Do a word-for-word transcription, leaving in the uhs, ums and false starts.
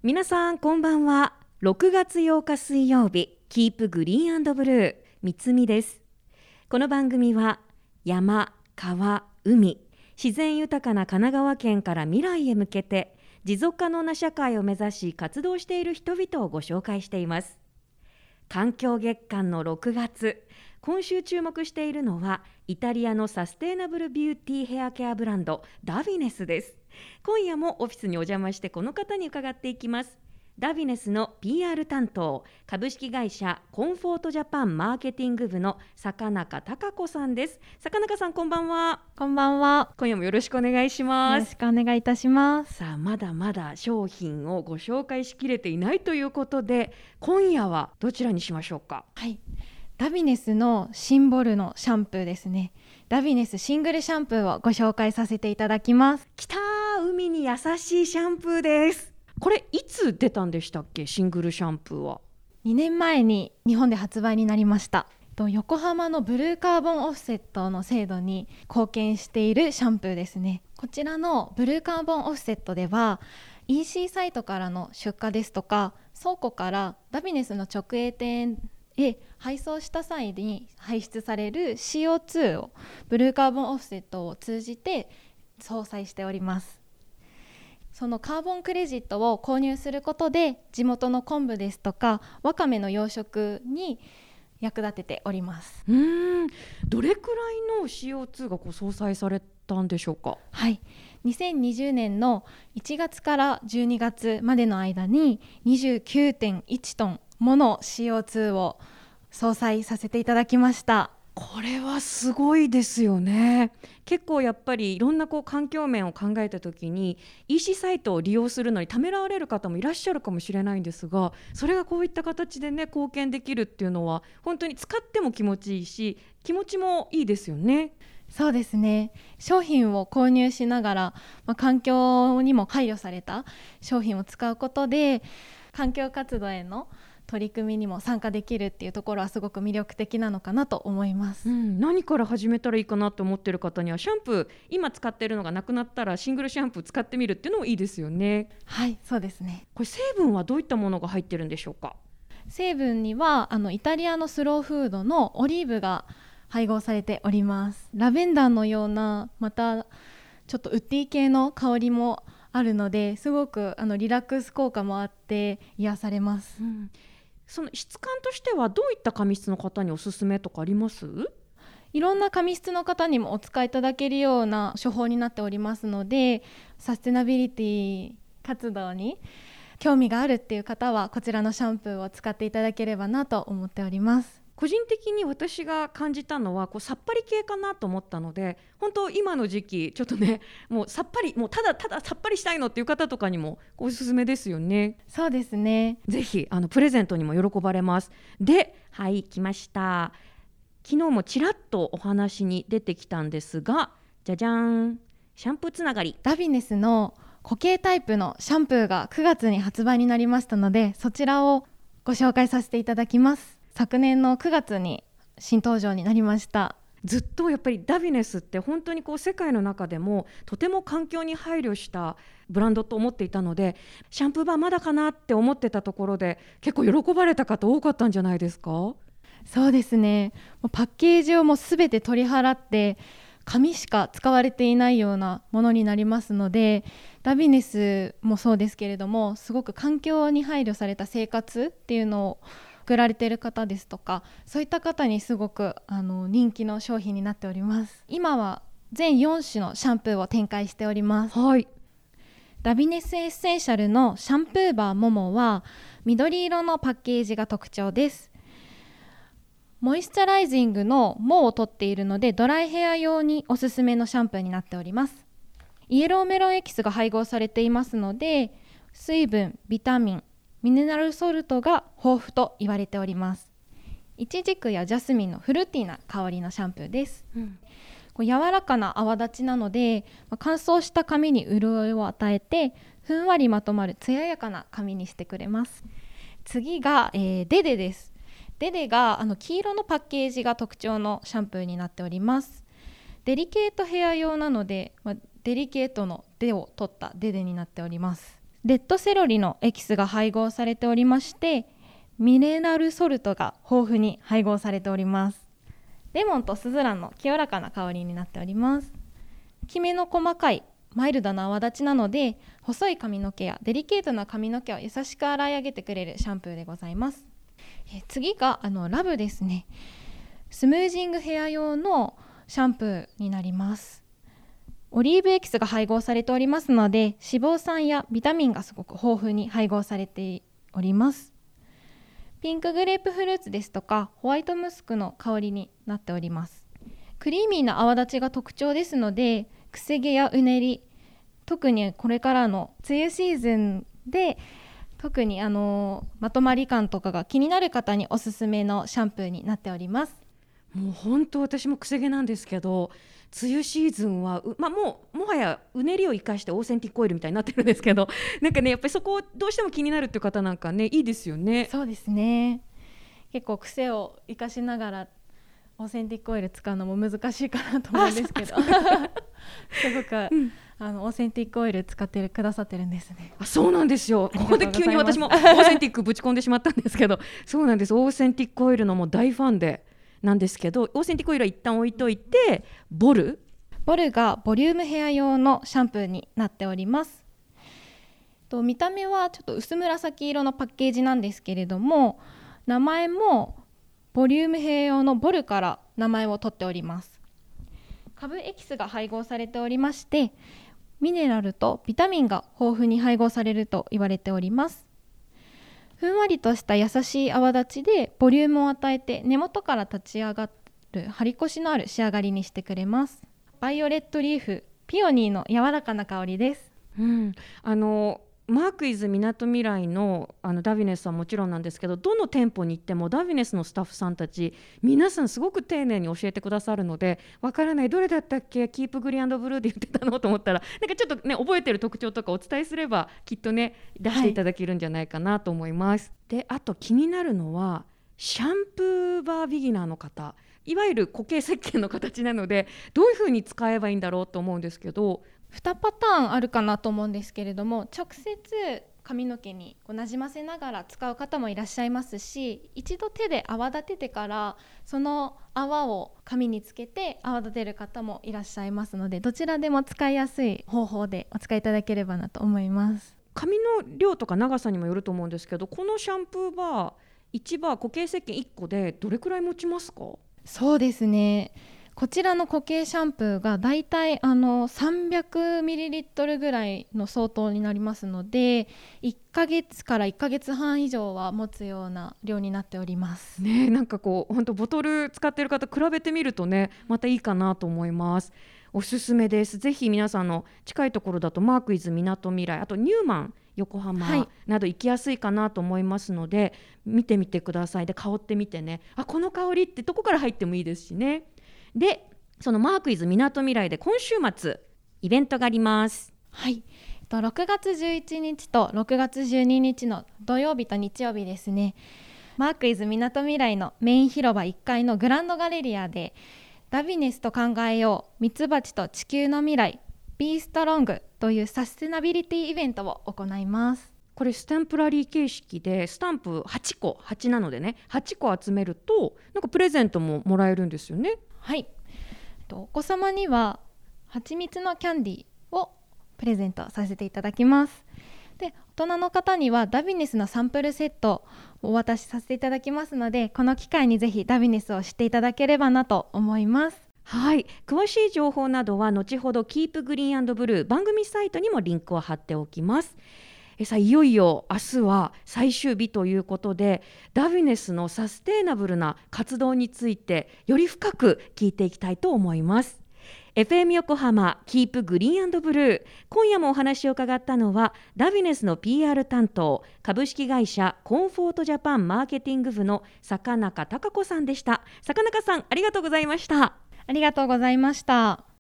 皆さんこんばんは。ろくがつようか水曜日、キープグリーン&ブルー、みつみです。この番組は山、川、海、自然豊かな神奈川県から未来へ向けて持続可能な社会を目指し活動している人々をご紹介しています。環境月間のろくがつ、今週注目しているのはイタリアのサステイナブルビューティーヘアケアブランドダビネスです。今夜もオフィスにお邪魔してこの方に伺っていきます。ダビネスの ピーアール 担当、株式会社コンフォートジャパンマーケティング部の坂中孝子さんです。坂中さん、こんばんは。 こんばんは。 今夜もよろしくお願いします。 よろしくお願いいたします。 さあ、まだまだ商品をご紹介しきれていないということで、今夜はどちらにしましょうか。 はい、ダビネスのシンボルのシャンプーですね。ダビネスシングルシャンプーをご紹介させていただきます。 きたー、海に優しいシャンプーです。これいつ出たんでしたっけ、シングルシャンプーは。 にねんまえに日本で発売になりました。横浜のブルーカーボンオフセットの制度に貢献しているシャンプーですね。こちらのブルーカーボンオフセットでは イーシー サイトからの出荷ですとか、倉庫からダビネスの直営店へ配送した際に排出される シーオーツー をブルーカーボンオフセットを通じて相殺しております。そのカーボンクレジットを購入することで地元の昆布ですとかわかめの養殖に役立てております。 うーん、どれくらいの シーオーツー がこう相殺されたんでしょうか。 はい、にせんにじゅうねんのいちがつからじゅうにがつまでの間に にじゅうきゅうてんいちトンもの シーオーツー を相殺させていただきました。 これはすごいですよね。結構やっぱりいろんなこう環境面を考えた時に イーシー サイトを利用するのにためらわれる方もいらっしゃるかもしれないんですが、それがこういった形でね貢献できるっていうのは本当に使っても気持ちいいし、気持ちもいいですよね。 そうですね。商品を購入しながら、まあ、環境にも配慮された商品を使うことで環境活動への取り組みにも参加できるっていうところはすごく魅力的なのかなと思います、 うん、何から始めたらいいかなと思ってる方にはシャンプー今使ってるのがなくなったらシングルシャンプー使ってみるっていうのもいいですよね。 はい、そうですね。 これ成分はどういったものが入ってるんでしょうか。 成分にはあのイタリアのスローフードのオリーブが配合されております。ラベンダーのようなまたちょっとウッディ系の香りもあるので、すごくあのリラックス効果もあって癒されます、 うん、その質感としてはどういった髪質の方におすすめとかあります？ いろんな髪質の方にもお使いいただけるような処方になっておりますので、サステナビリティ活動に興味があるっていう方はこちらのシャンプーを使っていただければなと思っております。 個人的に私が感じたのはこうさっぱり系かなと思ったので、本当今の時期ちょっとね、もうさっぱり、もうただたださっぱりしたいのっていう方とかにもおすすめですよね。 そうですね。 ぜひあのプレゼントにも喜ばれます。で、はい来ました。昨日もちらっとお話に出てきたんですが、じゃじゃーん、シャンプーつながり。 ダビネスの固形タイプのシャンプーがくがつに発売になりましたので、そちらをご紹介させていただきます。昨年のくがつに新登場になりました。 ずっとやっぱりダビネスって本当にこう世界の中でもとても環境に配慮したブランドと思っていたので、シャンプーバーまだかなって思ってたところで結構喜ばれた方多かったんじゃないですか？ そうですね。もうパッケージをもうすべて取り払って紙しか使われていないようなものになりますので、ダビネスもそうですけれども、すごく環境に配慮された生活っていうのを送られている方ですとか、そういった方にすごくあの人気の商品になっております。今は全よんしゅのシャンプーを展開しております。 はい。 ダビネスエッセンシャルのシャンプーバーモモは緑色のパッケージが特徴です。モイスチャライジングの毛を取っているのでドライヘア用におすすめのシャンプーになっております。イエローメロンエキスが配合されていますので、水分、ビタミン、ミネラルソルトが豊富と言われております。イチジクやジャスミンのフルーティーな香りのシャンプーです、うん、こう柔らかな泡立ちなので、まあ、乾燥した髪に潤いを与えてふんわりまとまる艶やかな髪にしてくれます。次が、えー、デデです。デデがあの黄色のパッケージが特徴のシャンプーになっております。デリケートヘア用なので、まあ、デリケートのデを取ったデデになっております。 レッドセロリのエキスが配合されておりまして、ミネラルソルトが豊富に配合されております。レモンとスズランの清らかな香りになっております。きめの細かいマイルドな泡立ちなので、細い髪の毛やデリケートな髪の毛を優しく洗い上げてくれるシャンプーでございます。え次があのラブですね。スムージングヘア用のシャンプーになります。オリーブエキスが配合されておりますので、脂肪酸やビタミンがすごく豊富に配合されております。ピンクグレープフルーツですとかホワイトムスクの香りになっております。クリーミーな泡立ちが特徴ですので、くせ毛やうねり、特にこれからの梅雨シーズンで特にあのまとまり感とかが気になる方におすすめのシャンプーになっております。 もう本当私もくせ毛なんですけど、梅雨シーズンは、まあ、もうもはやうねりを生かしてオーセンティックオイルみたいになってるんですけど、なんかねやっぱりそこをどうしても気になるっていう方なんかね、いいですよね。 そうですね。結構癖を生かしながらオーセンティックオイル使うのも難しいかなと思うんですけどすごく、うん、あのオーセンティックオイル使ってくださってるんですね。 あ、そうなんですよ。ここで急に私もオーセンティックぶち込んでしまったんですけどそうなんです。オーセンティックオイルのもう大ファンでなんですけど、オーセンティックオイルは一旦置いといて、ボルボルがボリュームヘア用のシャンプーになっております。と見た目はちょっと薄紫色のパッケージなんですけれども、名前もボリュームヘア用のボルから名前を取っております。株エキスが配合されておりまして、ミネラルとビタミンが豊富に配合されると言われております。ふんわりとした優しい泡立ちでボリュームを与えて、根元から立ち上がる張り腰のある仕上がりにしてくれます。バイオレットリーフピオニーの柔らかな香りです。 うん、あのマークイズみなとみらい の, あのダビネスはもちろんなんですけど、どの店舗に行ってもダビネスのスタッフさんたち皆さんすごく丁寧に教えてくださるので、わからないどれだったっけキープグリーン&ブルーで言ってたのと思ったら、なんかちょっとね覚えてる特徴とかお伝えすればきっとね出していただけるんじゃないかなと思います、はい、であと気になるのはシャンプーバービギナーの方、いわゆる固形石鹸の形なのでどういう風に使えばいいんだろうと思うんですけど、 にパターンあるかなと思うんですけれども、直接髪の毛にこうなじませながら使う方もいらっしゃいますし、一度手で泡立ててからその泡を髪につけて泡立てる方もいらっしゃいますので、どちらでも使いやすい方法でお使いいただければなと思います。 髪の量とか長さにもよると思うんですけど、このシャンプーバーいちバー固形石鹸いっこでどれくらい持ちますか？ そうですね、こちらの固形シャンプーがだいたいあのさんびゃくミリリットルぐらいの相当になりますので、いっかげつからいっかげつはん以上は持つような量になっておりますね。なんかこう本当ボトル使ってる方比べてみるとね、またいいかなと思います。おすすめです。ぜひ皆さんの近いところだとマークイズみなとみらい、あとニューマン横浜など行きやすいかなと思いますので、はい、見てみてください。で香ってみてね、あこの香りってどこから入ってもいいですしね。でそのマークイズみなとみらいで今週末イベントがあります。 はい、ろくがつじゅういちにちとろくがつじゅうににちの土曜日と日曜日ですね、マークイズみなとみらいのメイン広場いっかいのグランドガレリアでダビネスと考えようミツバチと地球の未来ビーストロングというサステナビリティイベントを行います。 これスタンプラリー形式でスタンプはちこはちなのでね、はちこ集めるとなんかプレゼントももらえるんですよね。 はい、お子様には蜂蜜のキャンディーをプレゼントさせていただきます。で大人の方にはダビネスのサンプルセットをお渡しさせていただきますので、この機会にぜひダビネスを知っていただければなと思います。 はい、詳しい情報などは後ほどキープグリーン&ブルー番組サイトにもリンクを貼っておきます。えさあいよいよ明日は最終日ということで、ダビネスのサステイナブルな活動についてより深く聞いていきたいと思います。 エフエム 横浜キープグリーン&ブルー、今夜もお話を伺ったのはダビネスの ピーアール 担当株式会社コンフォートジャパンマーケティング部の坂中貴子さんでした。坂中さんありがとうございました。 ありがとうございました。